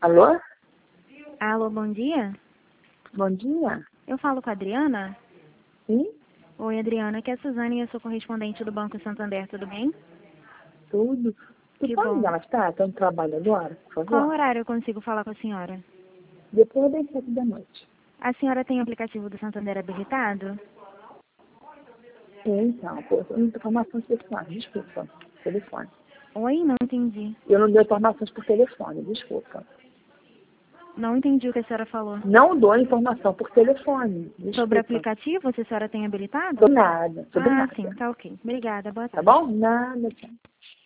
Alô? Alô, bom dia. Bom dia. Eu falo com a Adriana? Sim? Oi, Adriana, aqui é a Suzane e eu sou correspondente do Banco Santander, tudo bem? Tudo. Tu Que pode bom. me dar tá? Tô no trabalho agora, por Qual favor? horário eu consigo falar com a senhora? Depois das 7 da noite. A senhora tem o aplicativo do Santander habilitado? Então, pô, eu não dou informações por telefone, desculpa. Telefone. Oi, não entendi. Eu não dou informações por telefone, desculpa. Não entendi o que a senhora falou. Não dou informação por telefone, Sobre o desculpa. aplicativo, se a senhora tem habilitado? Sobre nada, sobre Ah, nada. sim, tá ok. Obrigada, boa Tá tarde. bom? Nada, tchau.